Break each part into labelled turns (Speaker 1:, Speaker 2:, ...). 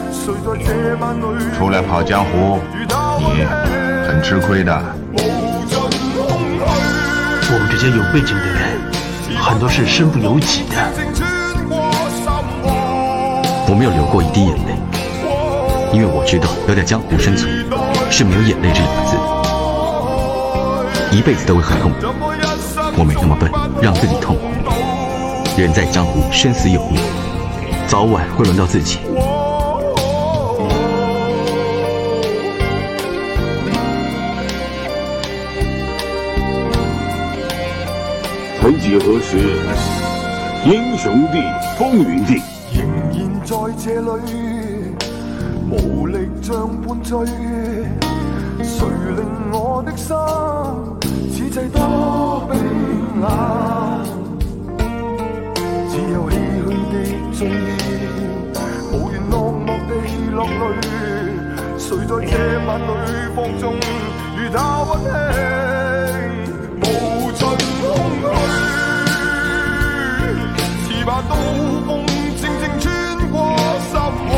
Speaker 1: 出来跑江湖，你很吃亏的。
Speaker 2: 我们这些有背景的人，很多是身不由己的。
Speaker 3: 我没有流过一滴眼泪，因为我知道要在江湖生存是没有眼泪这两个字，一辈子都会很痛苦。我没那么笨，让自己痛苦。人在江湖，生死有命，早晚会轮到自己。
Speaker 4: 曾几何时，英雄地，风云地。
Speaker 5: 仍然在这里，无力像半醉。谁令我的心此际多冰冷？只有唏嘘的醉意，无言落寞地落泪。谁在这晚里放纵，如他温馨，无尽空虚。似把刀锋正正穿过心窝，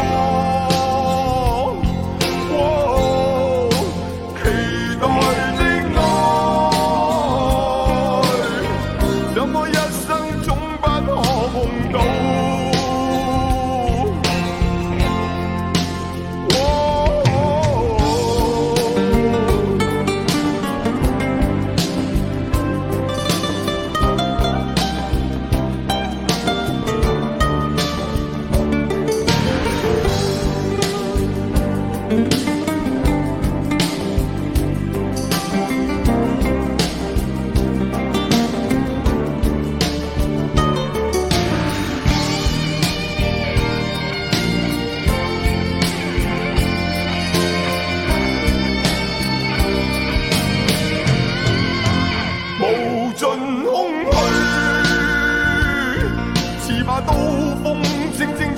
Speaker 5: 期待的愛，怎麼一生總不可碰到？無盡空虛，似把刀鋒正正